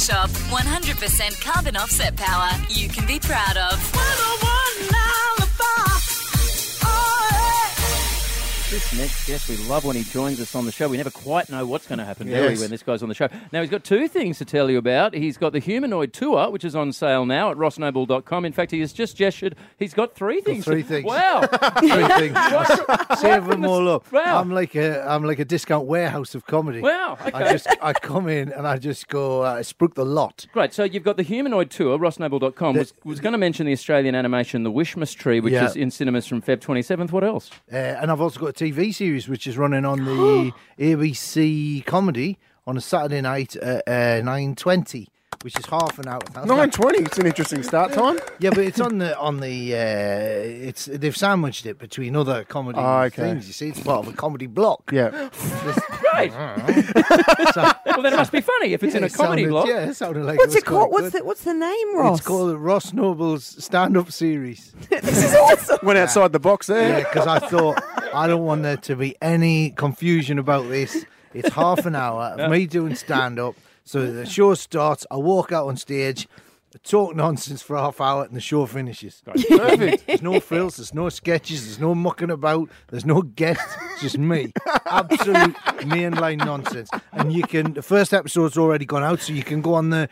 Shop. 100% carbon offset power you can be proud of. This next guest, we love when he joins us on the show. We never quite know what's going to happen, do we, when this guy's on the show. Now, he's got two things to tell you about. He's got the Humanoid Tour, which is on sale now at rossnoble.com. In fact, he has just gestured. He's got three things. Wow. 3 things. Save them all up. Wow. I'm like a discount warehouse of comedy. Wow, okay. I come in and I just go, spruik the lot. Great. So you've got the Humanoid Tour, rossnoble.com. Was going to mention the Australian animation, The Wishmas Tree, which is in cinemas from Feb 27th. What else? And I've also got a TV series which is running on the ABC Comedy on a Saturday night at 9:20, which is half an hour. 9:20. It's an interesting start time. Yeah, but it's they've sandwiched it between other comedy things. You see, it's part of a comedy block. Yeah. Great. Well, then it must be funny if it's in a comedy block. Yeah, it sounded like What's it it called? was quite What's good. the name, Ross? It's called Ross Noble's stand-up series. This is awesome. Went outside the box there. Yeah, because I thought I don't want there to be any confusion about this. It's half an hour of me doing stand-up. So the show starts, I walk out on stage, talk nonsense for half hour, and the show finishes. Perfect. There's no frills, there's no sketches, there's no mucking about, there's no guests, it's just me. Absolute mainline nonsense. And the first episode's already gone out, so you can go on the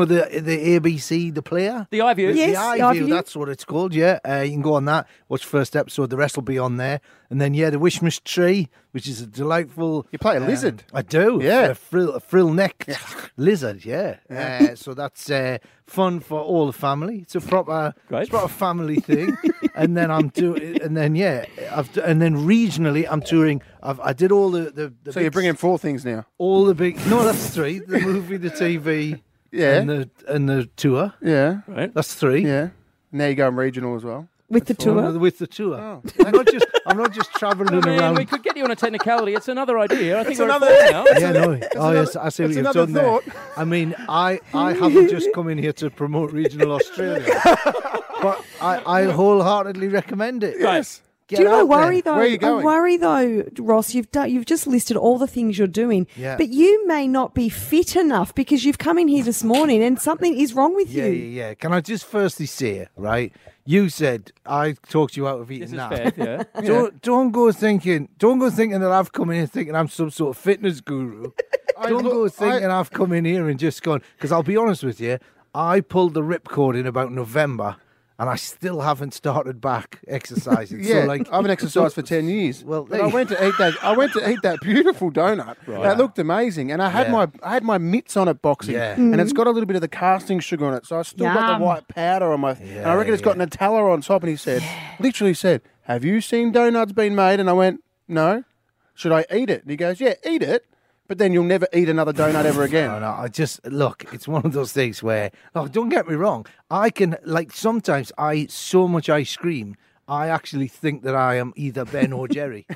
ABC, the player? The iView. Yes, The the iView, iView. that's what it's called, yeah. You can go on that, watch first episode, the rest will be on there. And then, the Wishmas Tree, which is a delightful... You play a lizard. I do. Yeah. A frill-necked lizard, yeah. So that's fun for all the family. It's a proper family thing. And then and then regionally I'm touring. I did all the So you're bringing 4 things now. all the big. No, that's 3. The movie, the TV, Yeah. and the tour. Yeah. Right. That's 3. Yeah. Now you're going regional as well. With the tour. With the tour. Oh. I'm not just travelling I mean, around. we could get you on a technicality. It's another idea. I think It's we're another- at 4 now. Yeah, no. Oh, yes, I see what you've another done there. thought. I mean, I haven't just come in here to promote regional Australia, but I wholeheartedly recommend it. Yes. Get Do you know, out there. worry though? Where are you going? I worry though, Ross. You've just listed all the things you're doing, Yeah. but you may not be fit enough because you've come in here this morning and something is wrong with Yeah, you. yeah, yeah. Can I just firstly say, right? You said I talked you out of This eating is that. fair, yeah. Don't go thinking that I've come in here thinking I'm some sort of fitness guru. Don't go thinking I've come in here and just gone, because I'll be honest with you, I pulled the ripcord in about November and I still haven't started back exercising. Yeah, So like, I haven't exercised for 10 years. Well, But I went to eat that. I went to eat that beautiful donut. That looked amazing, and I had my mitts on it boxing, Yeah. and it's got a little bit of the casting sugar on it. So I still got Yum. the white powder on my. and I reckon it's got Nutella on top. And he said, literally said, "Have you seen donuts being made?" And I went, "No." Should I eat it? And he goes, "Yeah, eat it." But then you'll never eat another donut ever again. No, I just, look, it's one of those things where, don't get me wrong, I can, sometimes so much ice cream, I actually think that I am either Ben or Jerry.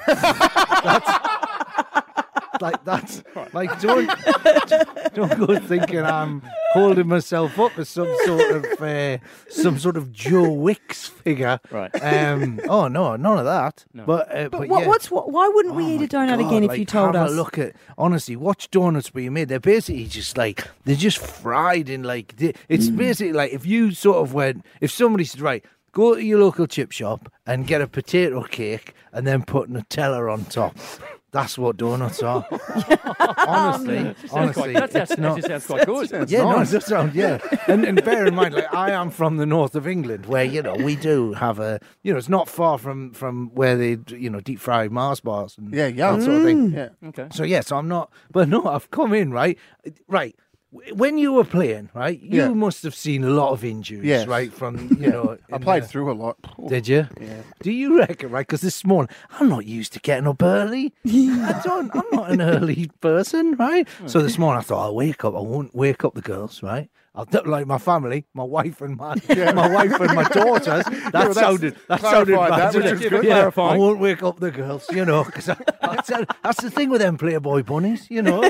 Don't go thinking I'm holding myself up as some sort of Joe Wicks figure. Right. Oh no, none of that. No. But yeah. Why wouldn't we eat a donut again if you told us? Honestly, watch donuts being made. They're basically just they're just fried in it's basically like if you sort of if somebody said, right, go to your local chip shop and get a potato cake and then put Nutella on top. That's what donuts are. honestly, That actually sounds quite good. it does sound, and bear in mind, I am from the north of England, where we do have it's not far from where they deep fry Mars bars and Yeah, that sort of thing. Yeah. Okay. So so I'm not, but no, I've come in right. When you were playing, right, you must have seen a lot of injuries, Yes. right? From I played through a lot. Did you? Yeah. Do you reckon, right? Because this morning, I'm not used to getting up early. I'm not an early person, right? So this morning I thought, I'll wake up. I won't wake up the girls, right? I'll do like my family, my wife and my daughters. That sounded bad. that, didn't which it? was good. I won't wake up the girls, because that's the thing with them Playboy bunnies,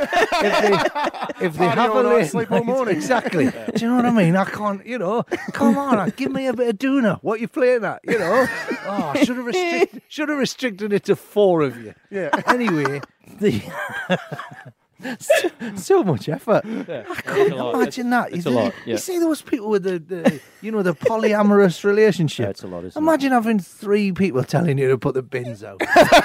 if they have a late sleep all night- morning. exactly. Do you know what I mean? I can't, come on, give me a bit of doona. What you playing at, Oh, I should have restricted it to 4 of you. Yeah. Anyway, So much effort. Yeah. I couldn't imagine that. It's a lot. Yeah. You see those people with the the polyamorous relationship. That's a lot, isn't it? Imagine having 3 people telling you to put the bins out.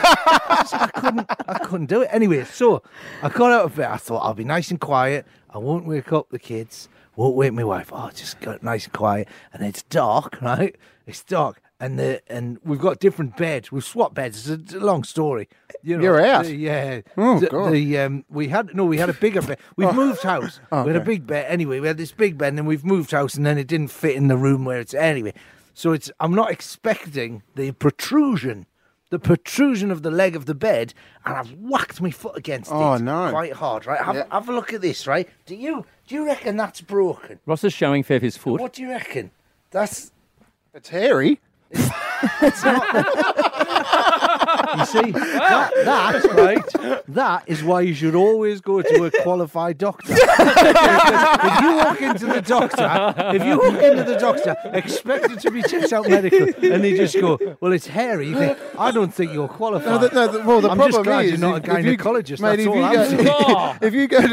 I couldn't do it. Anyway, so I got out of bed. I thought I'll be nice and quiet. I won't wake up the kids. Won't wake my wife. Oh, just got nice and quiet. And it's dark, right? It's dark. And we've got different beds. We've swapped beds. It's a long story. You know, You're out? Yeah. Oh, God. We had a bigger bed. We've moved house. We had a big bed. Anyway, we had this big bed, and then we've moved house, and then it didn't fit in the room where it's anyway. So I'm not expecting the protrusion of the leg of the bed, and I've whacked my foot against it quite hard, right? Have a look at this, right? Do you reckon that's broken? Ross is showing Fev his foot. What do you reckon? It's hairy. It's not. You see, that right? That is why you should always go to a qualified doctor. If you walk into the doctor, expect it to be checked out medically, and they just go, "Well, it's hairy." You think, "I don't think you're qualified." The I'm problem just glad is you're not a gynecologist. That's all I'm saying. if you go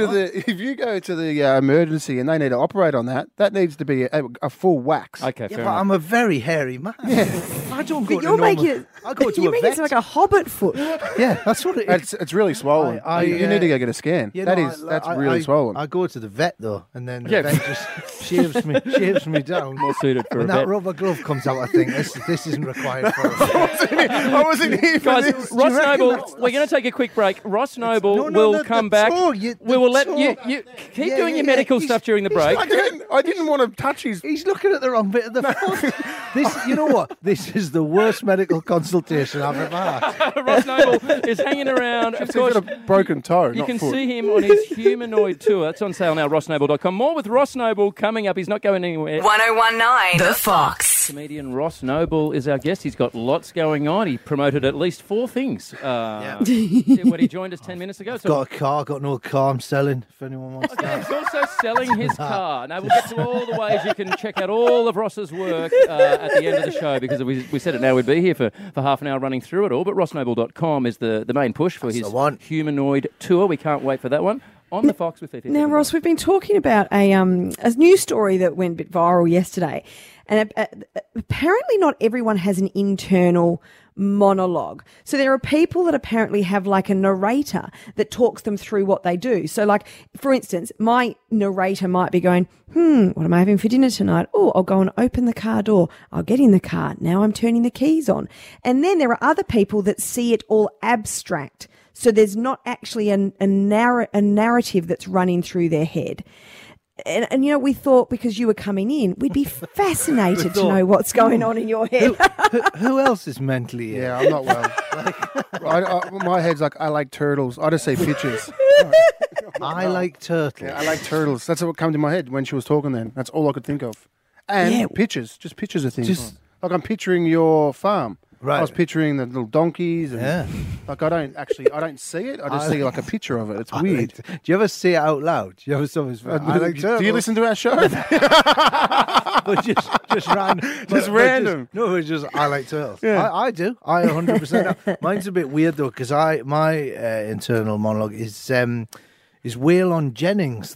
to the emergency and they need to operate on that needs to be a full wax. Okay, Yeah, fair but enough. I'm a very hairy man. I don't go But to you're normal. making it. I go to you a make vet. it like a hobbit foot. Yeah, that's what it is. It's really swollen. You need to go get a scan. Yeah, That's really swollen. I go to the vet though, and then the Yeah. vet just shaves me down. More suited for When a that vet. rubber glove comes out, I think this isn't required for us. I wasn't here for Guys, this. Ross Noble, we're going to take a quick break. Ross Noble will come back. We will let you keep doing your medical stuff during the break. I didn't want to touch his. He's looking at the wrong bit of the foot. You know what? This is the worst medical consultation I've ever had. Ross Noble is hanging around. Of He's course, got a broken toe. you not can foot. see him on his humanoid tour. It's on sale now, rossnoble.com. More with Ross Noble coming up. He's not going anywhere. 1019 The Fox. Comedian Ross Noble is our guest. He's got lots going on. He promoted at least 4 things when he joined us 10 minutes ago. So Got a car, got an old car I'm selling, if anyone wants that. he's also selling his car. Now, we'll get to all the ways you can check out all of Ross's work at the end of the show, because we said it now, we'd be here for half an hour running through it all. But rossnoble.com is the main push for his humanoid tour. We can't wait for that one. On the Fox with Fifi. Now, Ross, we've been talking about a news story that went a bit viral yesterday, and apparently not everyone has an internal monologue. So there are people that apparently have like a narrator that talks them through what they do. So like, for instance, my narrator might be going, what am I having for dinner tonight? Oh, I'll go and open the car door. I'll get in the car. Now I'm turning the keys on. And then there are other people that see it all abstract. So there's not actually a narrative that's running through their head. And we thought, because you were coming in, we'd be fascinated to know what's going on in your head. Who else is mentally ill? Yeah, I'm not well. My head's like, I like turtles. I just say pictures. I like turtles. Yeah, I like turtles. That's what came to my head when she was talking then. That's all I could think of. And pictures. Just pictures of things. Like I'm picturing your farm. Right. I was picturing the little donkeys. And like I don't see it. I just see like a picture of it. It's weird. Do you ever say it out loud? Do you ever something's I like turtles. Do you listen to our show? But just random. Just random. It's just I like turtles. Yeah. I do. I 100%. Mine's a bit weird though, because my internal monologue is Waylon Jennings,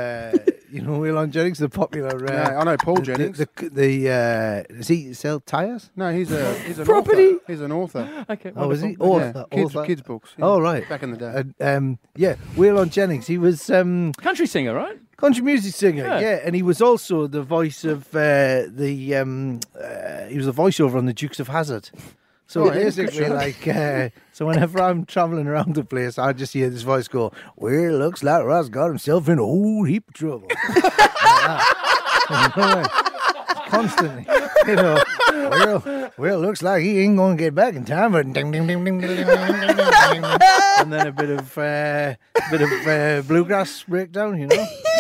Waylon Jennings, the popular. I know Paul Jennings. Does he sell tyres? No, he's an Property. author. He's an author. Okay, Oh, is he? wonderful. Author. Kids books. Yeah. Oh, right. Back in the day. Waylon Jennings. He was Country singer, right? country music singer. Yeah. Yeah, and he was also the voice of he was the voiceover on the Dukes of Hazzard. So basically, so whenever I'm travelling around the place, I just hear this voice go, "Well, looks like Ross got himself in a whole heap of trouble." Constantly, well, looks like he ain't going to get back in time, but ding, ding, ding, ding, ding, ding, ding, ding, ding. And then a bit of bluegrass breakdown,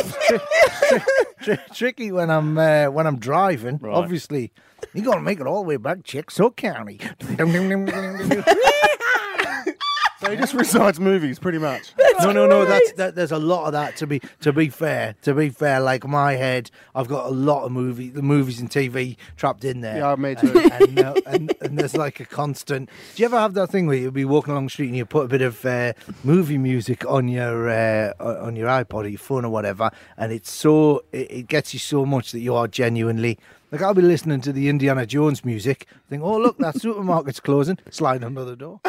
tricky when I'm driving. Right. Obviously, you got to make it all the way back, Chickasaw County. So he just recites movies, pretty much. No. There's a lot of that. To be fair, like my head, I've got a lot of the movies and TV trapped in there. Yeah, me too. And there's like a constant. Do you ever have that thing where you'll be walking along the street and you put a bit of movie music on your iPod or your phone or whatever, and it gets you so much that you are genuinely. Like, I'll be listening to the Indiana Jones music, think, oh, look, that supermarket's closing, slide under the door.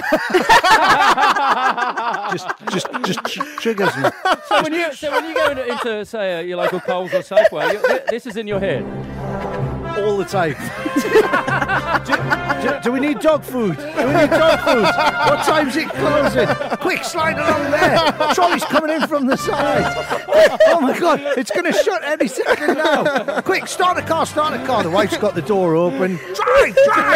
just triggers me. So when you go into say, your local Coles or Safeway, this is in your head. All the time. do we need dog food? What time's it closing? Quick, slide along there. Trolley's coming in from the side. Oh my God, it's going to shut any second now. Quick, start a car. The wife's got the door open. Drive.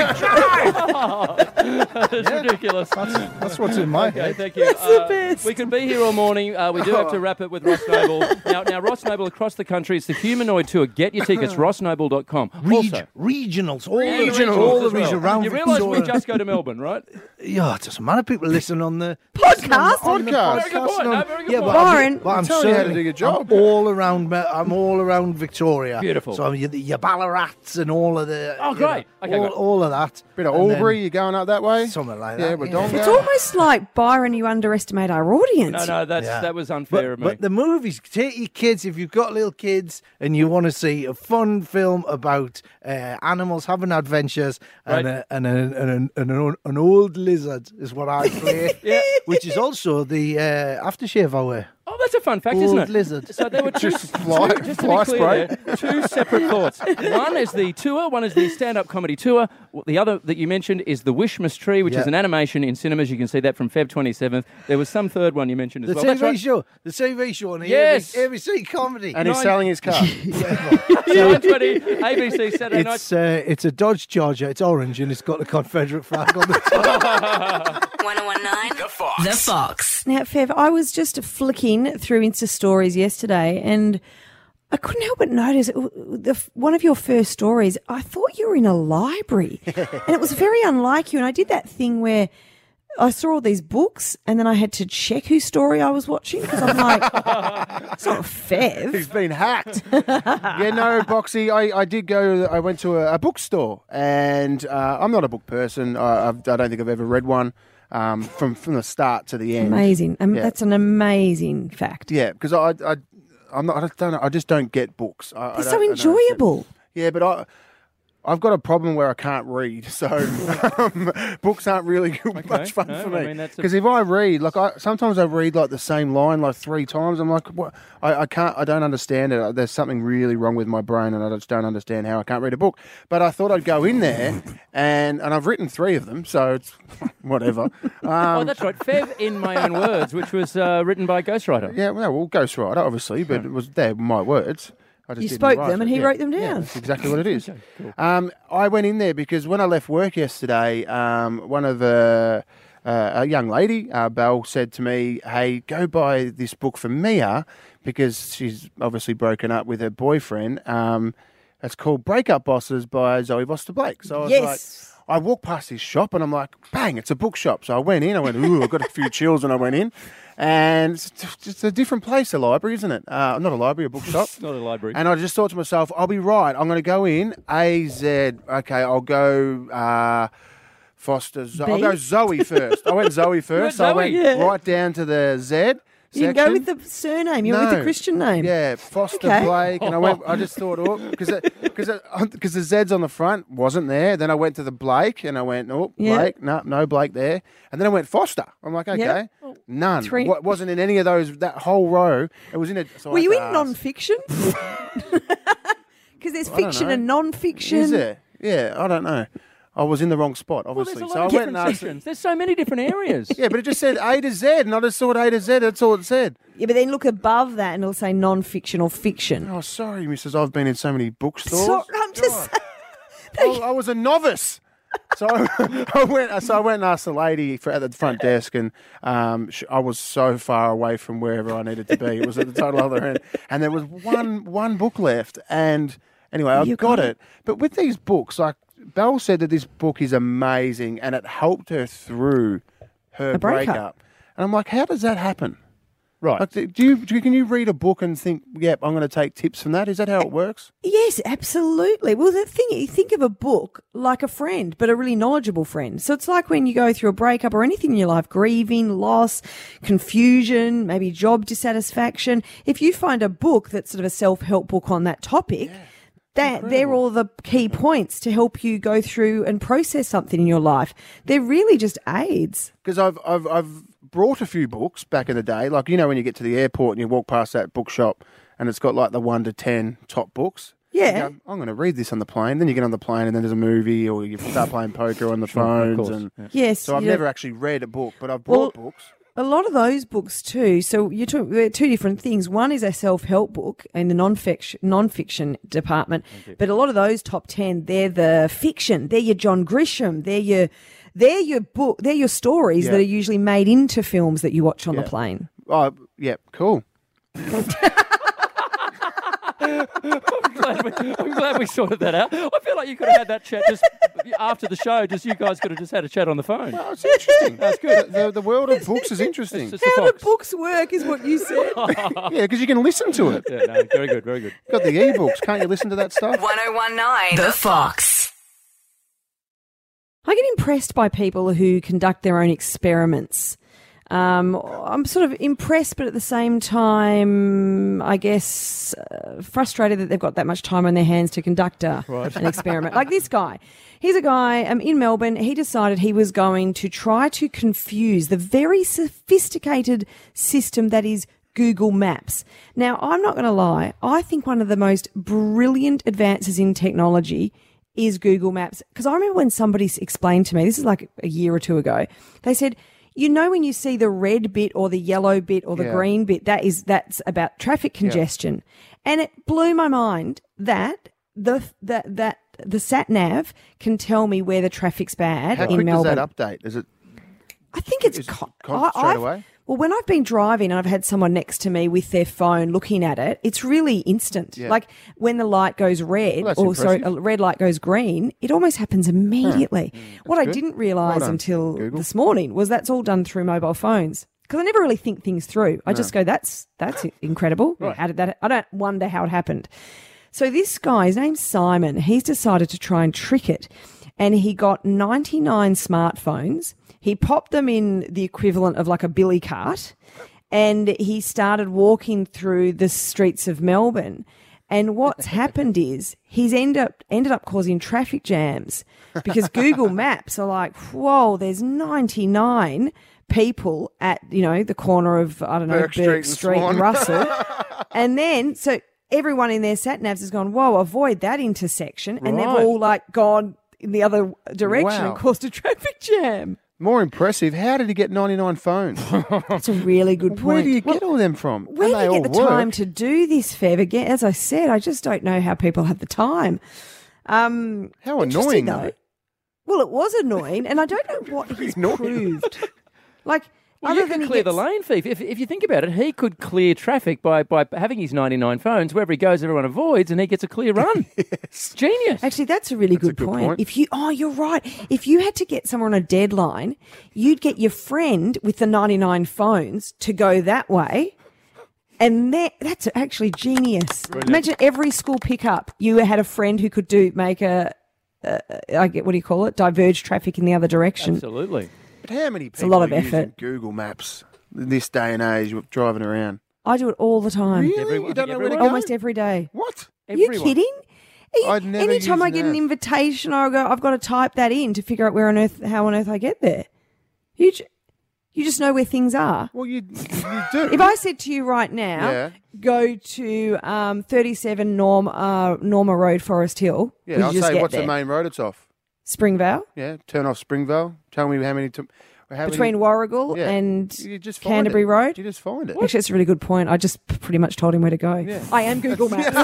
It's ridiculous. That's what's in my head. Thank you. That's the best. We can be here all morning. We do have to wrap it with Ross Noble. Now, Ross Noble across the country, it's the Humanoid Tour. Get your tickets, rossnoble.com. Regionals. All the regions around You realise we Victoria. just go to Melbourne, right? Yeah, it doesn't matter. People listen on the Podcast? on the Podcast. Very good point. No, very good Yeah, point. Byron. but I'm telling you how to certainly- do your job. I'm all around Victoria. Beautiful. So your Ballarats and all of the. Oh, great. Okay, great. all of that. Bit of And then Albury, you going up that way? something like Yeah, that. Wodonga. It's almost like, Byron, you underestimate our audience. No, that was unfair of me. But the movies, take your kids, if you've got little kids and you want to see a fun film about animals having adventures and, Right. an old lizard is what I play, Yeah. which is also the aftershave I wear. Oh, that's a fun fact, isn't Old it? lizard. So there were two, Just fly just to be spray. clear there, two separate thoughts. One is the tour, one is the stand-up comedy tour. The other that you mentioned is The Wishmas Tree, which is an animation in cinemas. You can see that from Feb 27th. There was some third one you mentioned as The well. That's right. the TV show on the Yes. ABC comedy. And he's selling his car. 9:20, ABC Saturday night. It's a Dodge Charger. It's orange and it's got the Confederate flag on the top. 1019 The Fox. The Fox. Now, Fev, I was just flicking through Insta stories yesterday and I couldn't help but notice one of your first stories. I thought you were in a library and it was very unlike you. And I did that thing where I saw all these books and then I had to check whose story I was watching because I'm like, it's not Fev. He's been hacked. Yeah, no, Boxy, I went to a bookstore and I'm not a book person. I don't think I've ever read one from the start to the end. Amazing. Yeah. That's an amazing fact. Yeah, because I just don't get books. They're so enjoyable. Yeah, but I've got a problem where I can't read, so books aren't really much fun no, for I me. mean, that's a- Because if I read, sometimes I read like the same line like 3 times. I'm like, what? I can't. I don't understand it. There's something really wrong with my brain, and I just don't understand how I can't read a book. But I thought I'd go in there, and I've written 3 of them, so it's whatever. Oh, that's right. Fev in My Own Words, which was written by a ghostwriter. Yeah, well, Ghostwriter, obviously, but it was my words. I just You didn't spoke write them and it. he Yeah. wrote them Yeah, down. that's exactly what it is. I went in there because when I left work yesterday, one of a young lady, Belle, said to me, "Hey, go buy this book for Mia because she's obviously broken up with her boyfriend. It's called Breakup Bosses by Zoe Foster-Blake." So I was Yes. I walked past his shop and I'm like, bang, it's a bookshop. So I went in, ooh, I got a few chills when I went in. And it's just a different place, a library, isn't it? Not a library, a bookshop. It's not a library. And I just thought to myself, I'll be right. I'm going to go in, AZ. Okay, I'll go I'll go Zoe first. I went Zoe first. So I went Yeah. right down to the Z You section. can go with the surname. You went with No. the Christian name. Yeah, Foster Okay. Blake, and I just thought, because the Z's on the front wasn't there. Then I went to the Blake, and I went, Yeah. Blake, no Blake there. And then I went Foster. I'm like, okay, Yeah. none. Three- Wasn't in any of those. That whole row. It was in a. So I Were had you to in ask. non-fiction? Because there's I don't fiction know. and non-fiction. Is there? Yeah, I don't know. I was in the wrong spot, Well, there's obviously. a So lot I of went and different asked. sections. There's so many different areas. Yeah, but it just said A to Z, and I just saw A to Z. That's all it said. Yeah, but then look above that and it'll say non-fiction or fiction. Oh, sorry, Mrs. I've been in so many bookstores. So, I'm just saying. I was a novice. So I went and asked the lady at the front desk, and I was so far away from wherever I needed to be. It was at the total other end, and there was one book left. And anyway, I You got got it. But with these books, like Belle said, that this book is amazing, and it helped her through her A breakup. And I'm like, how does that happen? Right. Like, can you read a book and think, yep, I'm going to take tips from that? Is that how it works? Yes, absolutely. Well, the thing, you think of a book like a friend, but a really knowledgeable friend. So it's like when you go through a breakup or anything in your life, grieving, loss, confusion, maybe job dissatisfaction. If you find a book that's sort of a self-help book on that topic, they're all the key points to help you go through and process something in your life. They're really just aids. Because I've brought a few books back in the day, like, you know, when you get to the airport and you walk past that bookshop and it's got like the 1 to 10 top books. Yeah. Go, I'm going to read this on the plane. Then you get on the plane and then there's a movie or you start playing poker on the phones. And Yes. so I've never actually read a book, but I've bought books. A lot of those books too. So they're two different things. One is a self-help book in the non-fiction department, but a lot of those top 10, they're the fiction. They're your John Grisham. They're your stories that are usually made into films that you watch on the plane. Oh, yeah, cool. I'm glad we sorted that out. I feel like you could have had that chat just after the show. Just you guys could have just had a chat on the phone. Well, it's interesting. That's good. The world of books is interesting. It's How the books work is what you said. Yeah, because you can listen to it. Yeah, no, very good, very good. Got the e-books. Can't you listen to that stuff? 1019 The Fox. I get impressed by people who conduct their own experiments. I'm sort of impressed, but at the same time, I guess, frustrated that they've got that much time on their hands to conduct an experiment. Like this guy. He's a guy in Melbourne. He decided he was going to try to confuse the very sophisticated system that is Google Maps. Now, I'm not going to lie. I think one of the most brilliant advances in technology is Google Maps. Because I remember when somebody explained to me, this is like a year or two ago, they said, you know, when you see the red bit or the yellow bit or the green bit, that's about traffic congestion. And it blew my mind that the sat nav can tell me where the traffic's bad in Melbourne. How quick does that update? Is it? I think it's straight away. Well, when I've been driving and I've had someone next to me with their phone looking at it, it's really instant. Yeah. Like when the light goes red, a red light goes green, it almost happens immediately. What I didn't realise until this morning was that's all done through mobile phones. Because I never really think things through. I just go, that's incredible. Right. How did that? I don't wonder how it happened. So this guy, his name's Simon. He's decided to try and trick it, and he got 99 smartphones. He popped them in the equivalent of like a billy cart, and he started walking through the streets of Melbourne. And what's happened is he's ended up causing traffic jams because Google Maps are like, whoa, there's 99 people at, the corner of, I don't know, Burke Street and Russell. And then, so everyone in their sat-navs has gone, whoa, avoid that intersection. And they've all gone in the other direction and caused a traffic jam. More impressive, how did he get 99 phones? That's a really good point. Where do you get all them from? Where do you get the time to do this, Fev? Again, as I said, I just don't know how people have the time. How annoying, though. Well, it was annoying, and I don't know what he's proved. You can clear the lane, Thief. If you think about it, he could clear traffic by having his 99 phones. Wherever he goes, everyone avoids, and he gets a clear run. Yes. Genius. Actually, that's a really good point. You're right. If you had to get someone on a deadline, you'd get your friend with the 99 phones to go that way. And that's actually genius. Brilliant. Imagine every school pickup, you had a friend who could make diverge traffic in the other direction. Absolutely. But how many people are using Google Maps in this day and age driving around? I do it all the time. Really? You don't know where to go? Almost every day. What? Are you kidding? Anytime I get an invitation, I've got to type that in to figure out how on earth I get there. You just know where things are. Well, you do. If I said to you right now, go to 37 Norma Road, Forest Hill. Yeah, I'll say, what's the main road it's off? Springvale. Yeah, turn off Springvale. Tell me how many... Between Warrigal and Canterbury Road. You just find it. Actually, that's a really good point. I just pretty much told him where to go. Yeah. I am Google Maps.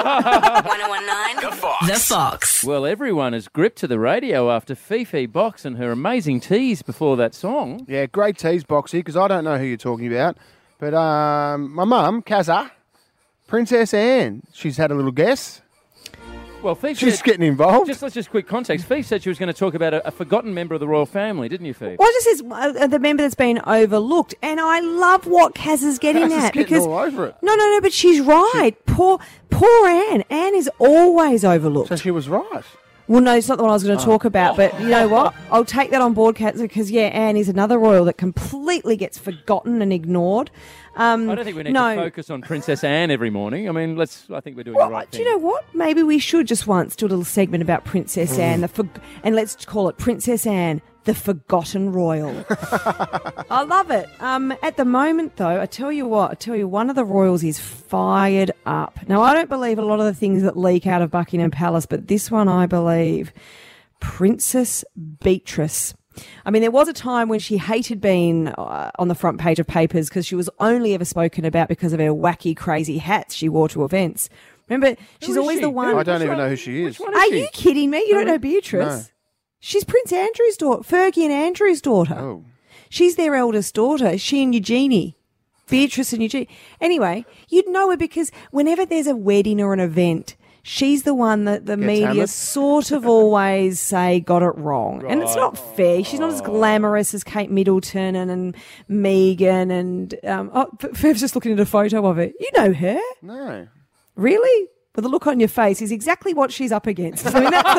1019 The Fox. Well, everyone is gripped to the radio after Fifi Box and her amazing tease before that song. Yeah, great tease, Boxy, because I don't know who you're talking about. But my mum, Kazza, Princess Anne, she's had a little guess. Well, Fief She's said, getting involved. let's just quick context. Fief said she was going to talk about a forgotten member of the royal family, didn't you, Fief? Well, it just says the member that's been overlooked, and I love what Kaz is getting Kaz is at getting because all over it. No, but she's right. Poor Anne. Anne is always overlooked. So she was right. Well, no, it's not the one I was going to talk about, but you know what? I'll take that on board, Kaz, because Anne is another royal that completely gets forgotten and ignored. I don't think we need to focus on Princess Anne every morning. I mean, I think we're doing the right thing. Do you know what? Maybe we should just once do a little segment about Princess Anne, and let's call it Princess Anne, the Forgotten Royal. I love it. At the moment, though, I tell you, one of the royals is fired up. Now, I don't believe a lot of the things that leak out of Buckingham Palace, but this one I believe. Princess Beatrice. I mean, there was a time when she hated being on the front page of papers because she was only ever spoken about because of her wacky, crazy hats she wore to events. Remember, she's always the one. I don't even know who she is. Are you kidding me? You don't know Beatrice? No. She's Prince Andrew's daughter, Fergie and Andrew's daughter. Oh. She's their eldest daughter. She and Eugenie. Beatrice and Eugenie. Anyway, you'd know her because whenever there's a wedding or an event, she's the one that the media hammered. sort of always say got it wrong. And it's not fair. She's not as glamorous as Kate Middleton and Meghan and... Fev's just looking at a photo of it. You know her. No. Really? But the look on your face is exactly what she's up against. I mean, that's the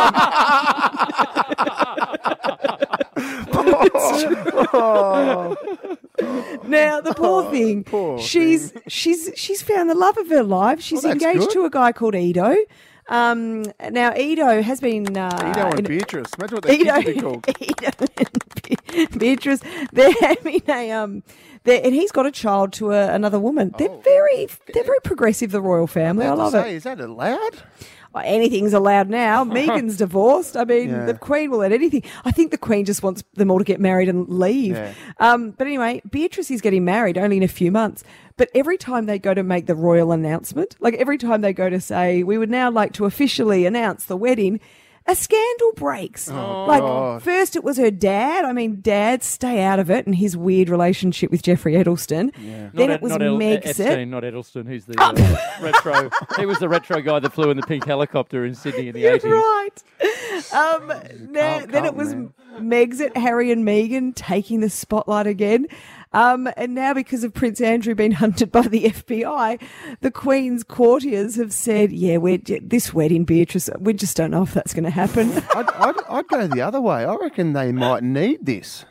problem. Now, the poor thing, she's found the love of her life. She's engaged to a guy called Edo. Now, Edo has been... Edo and Beatrice. Imagine what their kids would be called. Edo and Beatrice. They're having and he's got a child to another woman. They're very progressive, the royal family. I love it. Is that allowed? Well, anything's allowed now. Meghan's divorced. I mean, the Queen will let anything. I think the Queen just wants them all to get married and leave. Yeah. But anyway, Beatrice is getting married only in a few months. But every time they go to make the royal announcement, like every time they go to say, we would now like to officially announce the wedding, a scandal breaks. God. First it was her dad. I mean, Dad, stay out of it, and his weird relationship with Jeffrey Edelstein. Yeah. Then it was Megxit. Epstein, not Edelstein. He's the retro. He was the retro guy that flew in the pink helicopter in Sydney in the 80s. Right. Then it was Megxit, Harry and Meghan taking the spotlight again. And now, because of Prince Andrew being hunted by the FBI, the Queen's courtiers have said, this wedding, Beatrice, we just don't know if that's going to happen. I'd go the other way. I reckon they might need this.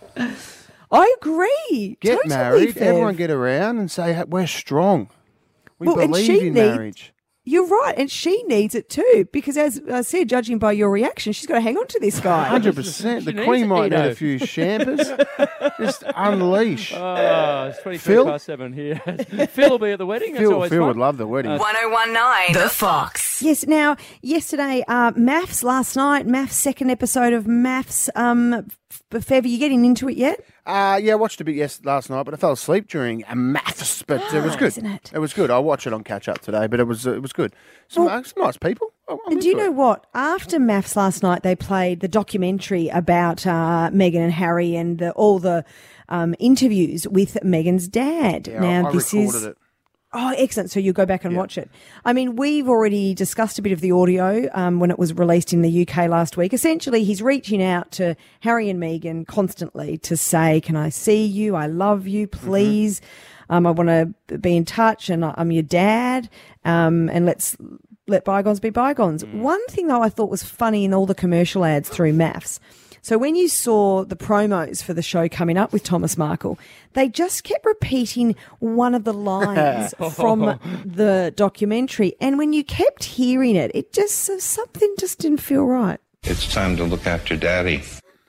I agree. Get totally, married, Fev. everyone get around and say, hey, we're strong. We and believe she in marriage. You're right, and she needs it too, because as I said, judging by your reaction, she's got to hang on to this guy. 100%. The Queen might need a few champers. Just unleash. Oh, it's 23 Phil? past 7 here. Phil will be at the wedding. That's Phil always fun. would love the wedding. 1019 The Fox. Yes, now, yesterday, MAFS last night, MAFS second episode of MAFS. Fev, are you getting into it yet? I watched a bit last night, but I fell asleep during a maths. But it was good. Isn't it? It was good. I'll watch it on catch up today, but it was good. Some nice people. And do you know what? After MAFS last night, they played the documentary about Meghan and Harry and all the interviews with Meghan's dad. Yeah, now, I this recorded is. it. Oh, excellent. So you go back and watch it. I mean, we've already discussed a bit of the audio when it was released in the UK last week. Essentially, he's reaching out to Harry and Meghan constantly to say, can I see you? I love you, please. I want to be in touch, and I'm your dad, and let's let bygones be bygones. One thing, though, I thought was funny in all the commercial ads through MAFS. So when you saw the promos for the show coming up with Thomas Markle, they just kept repeating one of the lines from the documentary. And when you kept hearing it, something just didn't feel right. It's time to look after Daddy.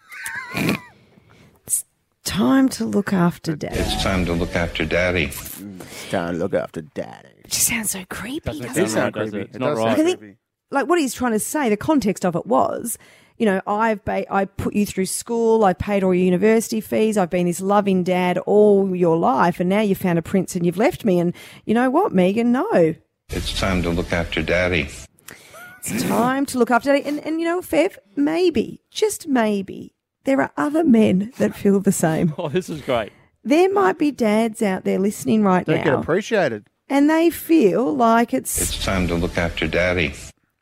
It's time to look after Daddy. It's time to look after Daddy. It's time to look after Daddy. It just sounds so creepy, Doesn't doesn't it? sound right, does it? It's not right. I think, like, what he's trying to say, the context of it was, you know, I put you through school, I paid all your university fees, I've been this loving dad all your life, and now you found a prince and you've left me. And you know what, Meghan? No. It's time to look after Daddy. It's time to look after Daddy. And you know, Fev, maybe, just maybe, there are other men that feel the same. Oh, this is great. There might be dads out there listening right Don't get now, appreciated. and they feel like it's It's time to look after Daddy.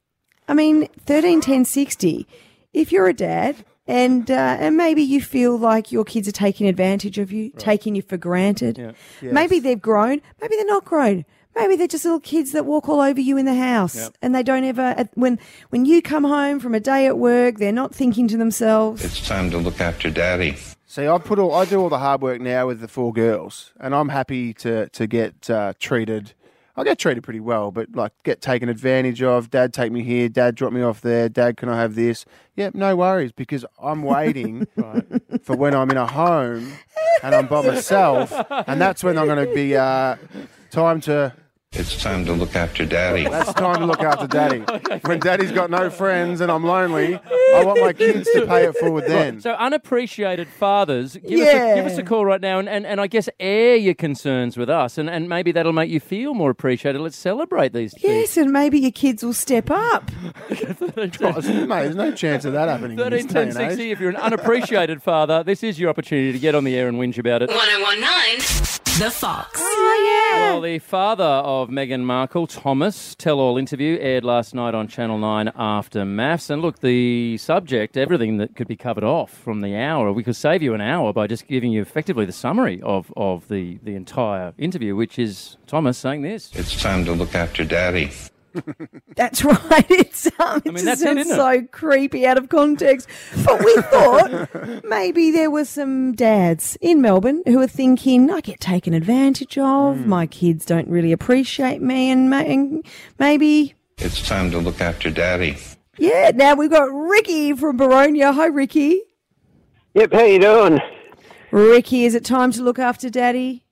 I mean, 13, 10, 60. If you're a dad and maybe you feel like your kids are taking advantage of you, taking you for granted, maybe they've grown, maybe they're not grown. Maybe they're just little kids that walk all over you in the house and they don't ever, when you come home from a day at work, they're not thinking to themselves. It's time to look after Daddy. See, I do all the hard work now with the 4 girls, and I'm happy to get treated. I get treated pretty well, but like get taken advantage of. Dad, take me here. Dad, drop me off there. Dad, can I have this? Yep, no worries, because I'm waiting for when I'm in a home and I'm by myself, and that's when I'm going to be time to... It's time to look after Daddy. That's time to look after Daddy. When Daddy's got no friends and I'm lonely, I want my kids to pay it forward then. So unappreciated fathers, give us a call right now and I guess air your concerns with us and maybe that'll make you feel more appreciated. Let's celebrate these things. Yes, and maybe your kids will step up. Mate, there's no chance of that happening. 13, 10, 60, if you're an unappreciated father, this is your opportunity to get on the air and whinge about it. 1019 The Fox. Oh, yeah. Well, the father of Meghan Markle, Thomas, tell-all interview aired last night on Channel 9 after MAFS. And look, the subject, everything that could be covered off from the hour, we could save you an hour by just giving you effectively the summary of the entire interview, which is Thomas saying this. It's time to look after Daddy. That's right. It that's sounds it, isn't it? so creepy out of context. But we thought maybe there were some dads in Melbourne who are thinking, I get taken advantage of, my kids don't really appreciate me, and maybe... It's time to look after Daddy. Yeah, now we've got Ricky from Baronia. Hi, Ricky. Yep, how you doing? Ricky, is it time to look after Daddy?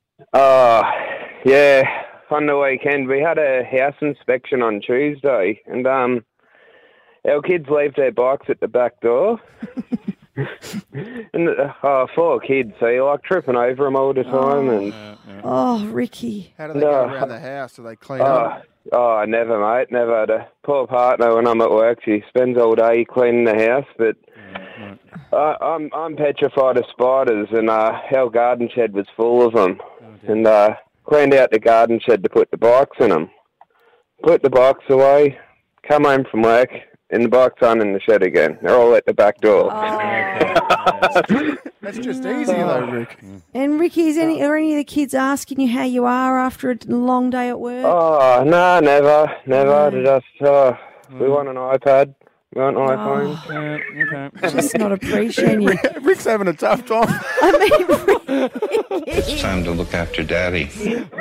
Yeah, on the weekend we had a house inspection on Tuesday, and our kids leave their bikes at the back door. And 4 kids, so you're like tripping over them all the time. Oh, Ricky. How do they go around the house? Do they clean up? Oh, never, mate, never. The poor partner, when I'm at work, she spends all day cleaning the house, but I'm petrified of spiders, and our garden shed was full of them. And cleaned out the garden shed to put the bikes in them. Put the bikes away, come home from work, and the bikes aren't in the shed again. They're all at the back door. That's just easy though, Rick. And Ricky, are any of the kids asking you how you are after a long day at work? Oh, no, never. They just, we want an iPad. We want iPhones. Okay. Just not appreciating you. Rick's having a tough time. It's time to look after Daddy.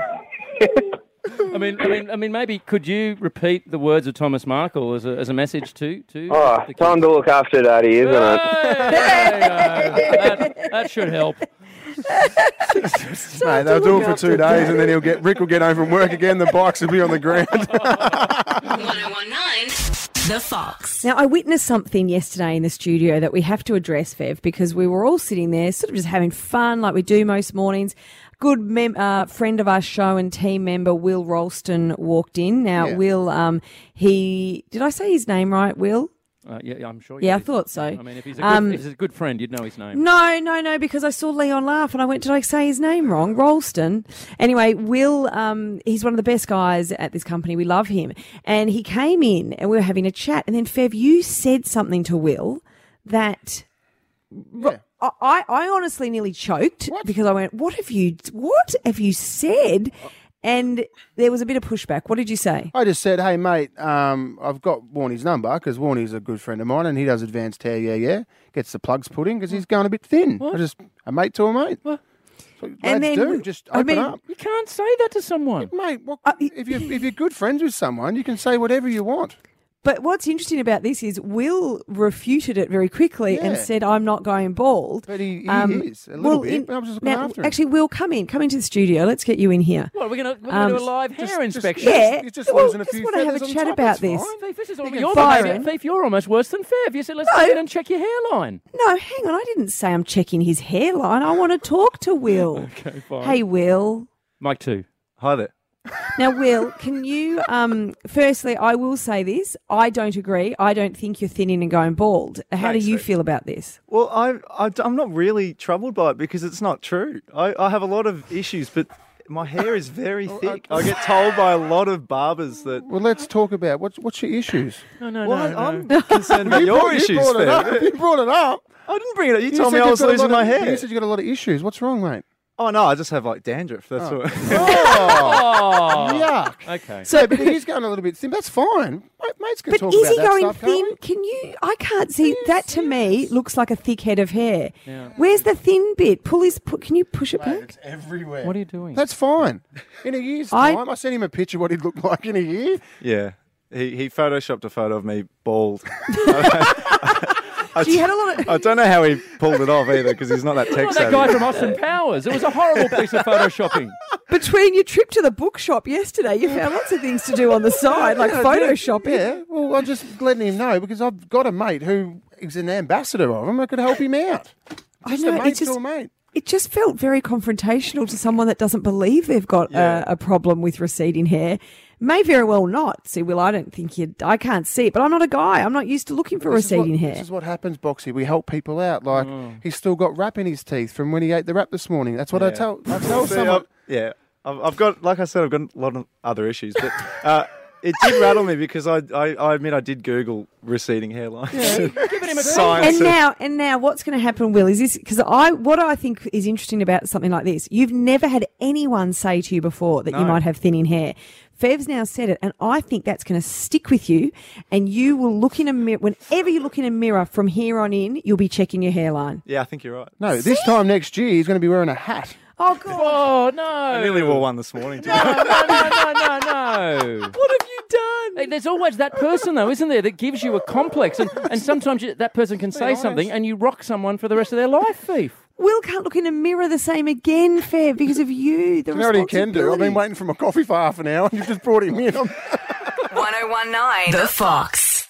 I mean, maybe could you repeat the words of Thomas Markle as a message to Oh, the time to look after Daddy, isn't it? That should help. Mate, they'll do it for 2 days, and then Rick will get home from work again. The bikes will be on the ground. 1019 The Fox. Now, I witnessed something yesterday in the studio that we have to address, Fev, because we were all sitting there sort of just having fun like we do most mornings. Good friend of our show and team member, Will Ralston, walked in. Now, Will, did I say his name right, Will? Yeah, I'm sure. Yeah, I thought so. I mean, if he's a good friend, you'd know his name. No, because I saw Leon laugh and I went, did I say his name wrong? Ralston. Anyway, Will, he's one of the best guys at this company. We love him. And he came in and we were having a chat. And then, Fev, you said something to Will that... Yeah. I honestly nearly choked because I went, what have you said? And there was a bit of pushback. What did you say? I just said, hey, mate, I've got Warnie's number because Warnie's a good friend of mine and he does advanced hair, gets the plugs put in because he's going a bit thin. What? I just, a mate to a mate. What? So just open up. You can't say that to someone. Mate, if you're good friends with someone, you can say whatever you want. But what's interesting about this is Will refuted it very quickly and said, I'm not going bald. But he is, a little bit. I'm just looking after him. Actually, Will, come into the studio. Let's get you in here. Well, we're going to do a live hair inspection. He's just losing a few want to have a feathers on chat top, about it's this. fine. This is Byron. Fev, you're almost worse than Fev. You said, let's go in and check your hairline. No, hang on. I didn't say I'm checking his hairline. I want to talk to Will. Okay, fine. Hey, Will. Mike 2. Hi there. Now, Will, can you, firstly, I will say this. I don't agree. I don't think you're thinning and going bald. How do you feel about this? Well, I'm not really troubled by it because it's not true. I have a lot of issues, but my hair is very thick. I get told by a lot of barbers that. Well, let's talk about what's your issues. No. I'm concerned about your issues, You brought it up. Fev. You brought it up. I didn't bring it up. You You told me said I you've was got a losing lot my of- hair. You said you got a lot of issues. What's wrong, mate? Oh, no, I just have, like, dandruff. That's what. Oh, Yuck. okay. So, but he's going a little bit thin. That's fine. Mates can But talk is about he that going stuff, can't thin? we? Can you? I can't see. That to me looks like a thick head of hair. Yeah. Where's the thin bit? Can you push it Mate, back? it's everywhere. What are you doing? That's fine. In a year's time, I sent him a picture of what he'd look like in a year. Yeah. He photoshopped a photo of me bald. You had a lot of. I don't know how he pulled it off either because he's not that Like tech that savvy. guy from Austin Powers. It was a horrible piece of photoshopping. Between your trip to the bookshop yesterday, you found lots of things to do on the side, like photoshopping. Yeah, well, I'm just letting him know because I've got a mate who is an ambassador of him. I could help him out. Just know, a it mate just- to a mate. It just felt very confrontational to someone that doesn't believe they've got a problem with receding hair. May very well not. See, Will, I don't think I can't see it, but I'm not a guy. I'm not used to looking for receding hair. This is what happens, Boxy. We help people out. Like, he's still got wrap in his teeth from when he ate the wrap this morning. That's what I tell See, someone. I've got, like I said, I've got a lot of other issues, but it did rattle me because I admit I did Google receding hairline. Giving him a Science. And now, what's going to happen, Will? Is this because what I think is interesting about something like this? You've never had anyone say to you before that you might have thinning hair. Fev's now said it, and I think that's going to stick with you. And you will look in a mirror whenever you look in a mirror from here on in. You'll be checking your hairline. Yeah, I think you're right. No, this time next year, he's going to be wearing a hat. Oh God! Oh, no. I nearly wore one this morning. No. What have you done? Hey, there's always that person, though, isn't there, that gives you a complex. And sometimes that person can say something and you rock someone for the rest of their life, Thief. Will can't look in a mirror the same again, Fev, because of you. The You know what he can do? I've been responsibility. waiting for my coffee for half an hour and you've just brought him in. 1019 The Fox.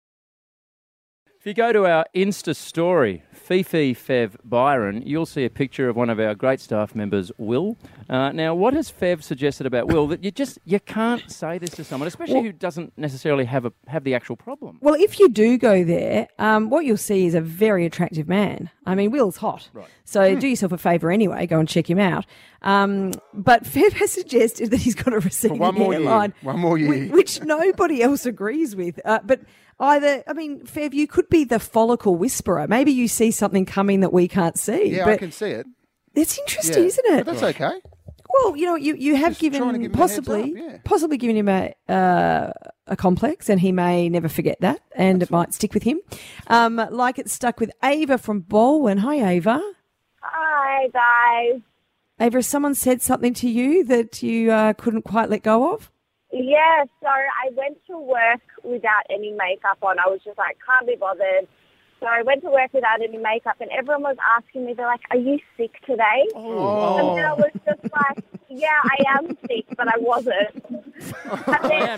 If you go to our Insta story, Fifi Fev Byron, you'll see a picture of one of our great staff members, Will. Now, what has Fev suggested about Will? That you can't say this to someone, especially who doesn't necessarily have the actual problem. Well, if you do go there, what you'll see is a very attractive man. I mean, Will's hot. Right. So do yourself a favour anyway, go and check him out. But Fev has suggested that he's got a receding one more year. hairline. One more year. Which nobody else agrees with. But Fev, you could be the follicle whisperer. Maybe you see something coming that we can't see. Yeah, but I can see it. it's interesting, Yeah. isn't it? But that's okay. Well, you have Just trying to given give him a heads possibly given him a complex, and he may never forget that, and it might stick with him. Like it stuck with Ava from Bolwyn. Hi, Ava. Hi, guys. Ava, has someone said something to you that you couldn't quite let go of? Yeah, so I went to work without any makeup on. I was just like, can't be bothered. So I went to work without any makeup, and everyone was asking me, they're like, are you sick today? And then I was just like, yeah, I am sick, but I wasn't. And then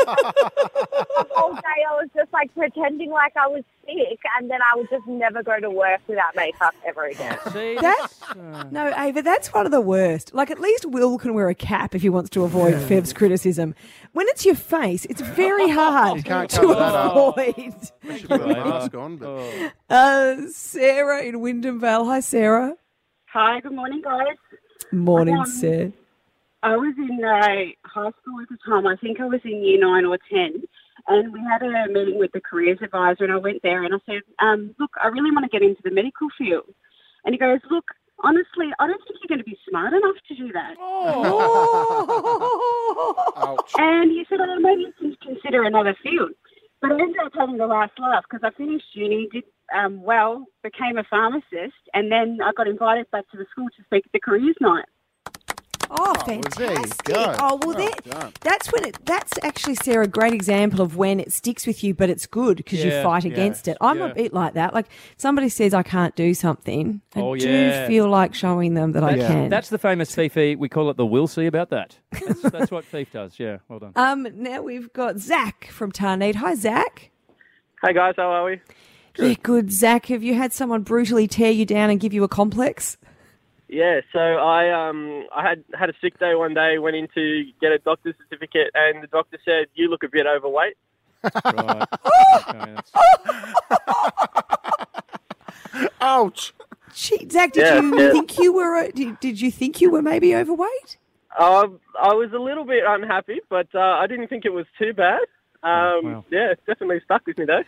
the whole day I was just like pretending like I was sick, and then I would just never go to work without makeup ever again. See, No, Ava, that's one of the worst. Like, at least Will can wear a cap if he wants to avoid Fev's criticism. When it's your face, it's very hard You can't to cover that up. avoid. Should put a mask on, but Sarah in Wyndham Vale. Hi, Sarah. Hi, good morning, guys. Morning, Sarah. I was in high school at the time. I think I was in year 9 or 10. And we had a meeting with the careers advisor, and I went there and I said, look, I really want to get into the medical field. And he goes, look, honestly, I don't think you're going to be smart enough to do that. ouch. And he said, oh, maybe you can consider another field. But I ended up having the last laugh because I finished uni, did well, became a pharmacist, and then I got invited back to the school to speak at the careers night. Oh, there you fantastic. go. Oh, well, Well done. that's actually, Sarah, a great example of when it sticks with you, but it's good because you Yeah, fight against it. I'm a bit like that. Like, somebody says I can't do something, I do feel like showing them that I can. That's the famous Fifi. We call it the Will See about that. That's what Thief does. Yeah, well done. Now we've got Zach from Tarneed. Hi, Zach. Hey guys, how are we? Yeah, good. Zach, have you had someone brutally tear you down and give you a complex? Yeah, so I had a sick day one day, went in to get a doctor's certificate, and the doctor said, "You look a bit overweight." Right. Okay, Ouch. Gee, Zach, did Yeah, you yeah. think you were? Did you think you were maybe overweight? I was a little bit unhappy, but I didn't think it was too bad. Yeah, it definitely stuck with me though.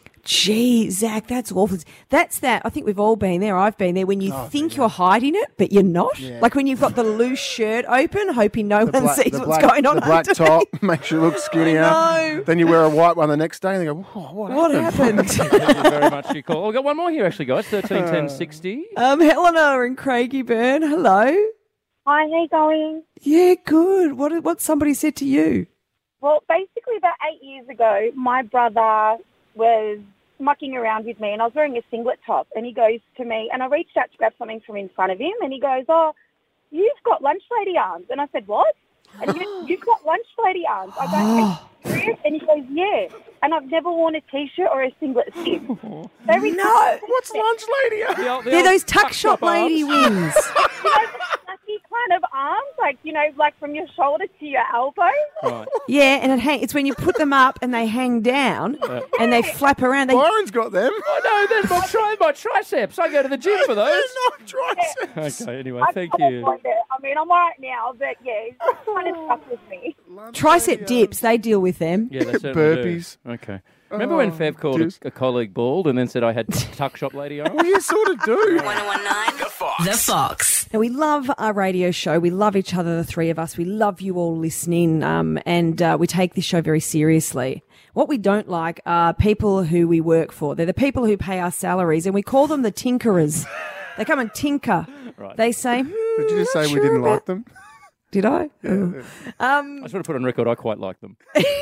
Gee, Zach, that's awful. That's that. I think we've all been there. I've been there when you think you're hiding it, but you're not. Yeah. Like when you've got the loose shirt open, hoping no one sees what's going on. The black top makes you look skinnier. Then you wear a white one the next day and they go, what happened? Thank you very much for your call. We've got one more here, actually, guys. 131060. Helena in Craigieburn. Hello. Hi, how you going? Yeah, good. What somebody said to you? Well, basically about 8 years ago, my brother was mucking around with me and I was wearing a singlet top and he goes to me and I reached out to grab something from in front of him and he goes, "Oh, you've got lunch lady arms." And I said, "What?" And you've got lunch lady arms. I go, "Are you serious?" And he goes, "Yeah. And I've never worn a T-shirt or a singlet since." No. What's lunch lady arms? They're those tuck shop lady wings. You know, the fluffy kind of arms, like, you know, like from your shoulder to your elbow. Right. Yeah, and it's when you put them up and they hang down and they flap around. Byron's got them. Oh, no, that's my triceps. I go to the gym for those. They're not triceps. Okay, anyway, thank you. I mean, I'm all right now, but yeah, it's kind of stuck with me. Tricep dips, they deal with them. Yeah, they certainly Burpees. do. Okay. Remember when Fev called a colleague bald and then said I had tuck shop lady arms? Well, you sort of do. 1019 The Fox. Now, we love our radio show. We love each other, the three of us. We love you all listening, and we take this show very seriously. What we don't like are people who we work for. They're the people who pay our salaries, and we call them the tinkerers. They come and tinker. Right. They say, Did you just say we didn't like them? Did I? Yeah. I sort of put on record I quite like them.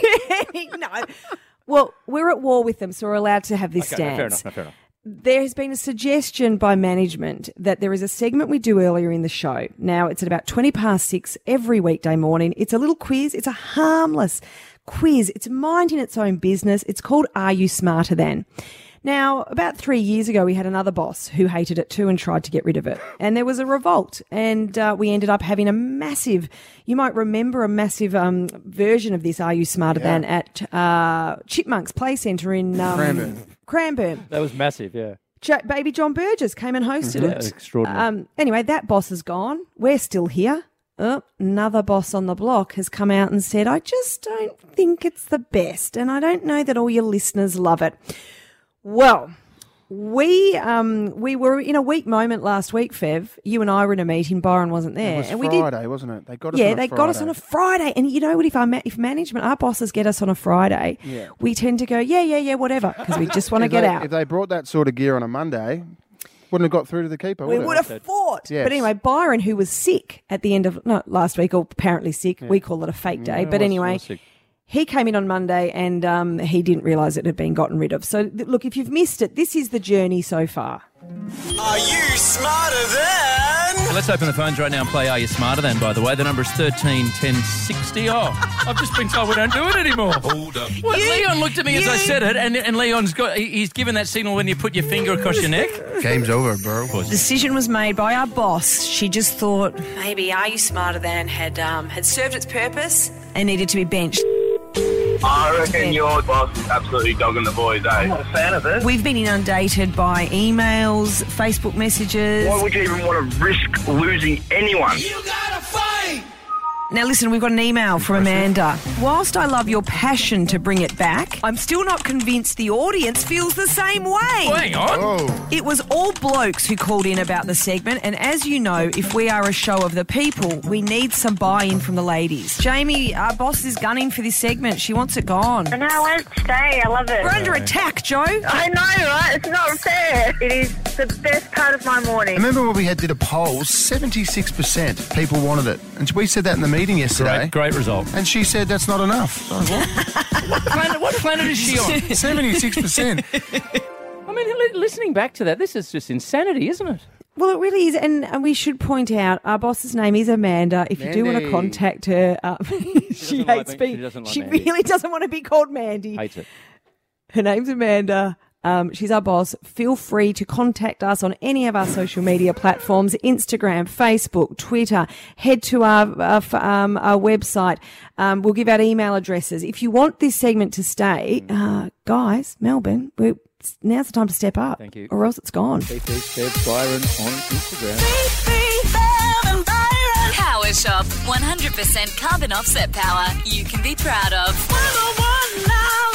No. Well, we're at war with them, so we're allowed to have this stance. Fair enough. There has been a suggestion by management that there is a segment we do earlier in the show. Now, it's at about 6:20 every weekday morning. It's a little quiz. It's a harmless quiz. It's minding its own business. It's called Are You Smarter Than? Now, about 3 years ago, we had another boss who hated it too and tried to get rid of it. And there was a revolt. And we ended up having a massive, you might remember a massive version of this Are You Smarter Than at Chipmunks Play Centre in Cranbourne. That was massive, yeah. Baby John Burgess came and hosted it. That's extraordinary. Anyway, that boss is gone. We're still here. Another boss on the block has come out and said, I just don't think it's the best. And I don't know that all your listeners love it. Well, we were in a weak moment last week, Fev. You and I were in a meeting. Byron wasn't there. It was Friday, wasn't it? They got us on a Friday. Got us on a Friday. And you know what? If management, our bosses get us on a Friday, we tend to go, yeah, whatever, because we just want to get out. If they brought that sort of gear on a Monday, wouldn't have got through to the keeper, we would have fought. Yes. But anyway, Byron, who was sick at the end of last week, or apparently sick, we call it a fake day. But anyway, he came in on Monday and he didn't realise it had been gotten rid of. So, look, if you've missed it, this is the journey so far. Are you smarter than? Well, let's open the phones right now and play Are You Smarter Than, by the way. The number is 131060. Oh, I've just been told we don't do it anymore. Hold up. Well, Leon looked at me as I said it, and Leon's he's given that signal when you put your finger across your neck. Game's over, bro. The decision was made by our boss. She just thought maybe Are You Smarter Than had served its purpose and needed to be benched. I reckon your boss is absolutely dogging the boys, eh? I'm not a fan of it. We've been inundated by emails, Facebook messages. Why would you even want to risk losing anyone? You gotta fight! Now listen, we've got an email from Amanda. Whilst I love your passion to bring it back, I'm still not convinced the audience feels the same way. Hang on. Oh. It was all blokes who called in about the segment, and as you know, if we are a show of the people, we need some buy-in from the ladies. Jamie, our boss is gunning for this segment. She wants it gone. No, I won't stay. I love it. We're under attack, Joe. I know, right? It's not fair. It is the best part of my morning. Remember when we did a poll? 76% people wanted it. And we said that in the meeting yesterday. Great result. And she said that's not enough. What planet is she on? 76%. I mean, listening back to that, this is just insanity, isn't it? Well, it really is, and we should point out our boss's name is Amanda. If you do want to contact her, she hates being. She really doesn't want to be called Mandy. Hates it. Her name's Amanda. She's our boss. Feel free to contact us on any of our social media platforms, Instagram, Facebook, Twitter. Head to our website. We'll give out email addresses. If you want this segment to stay, guys, Melbourne, now's the time to step up. Thank you. Or else it's gone. Byron on Instagram. Powered Power Shop. 100% carbon offset power you can be proud of. 101 now.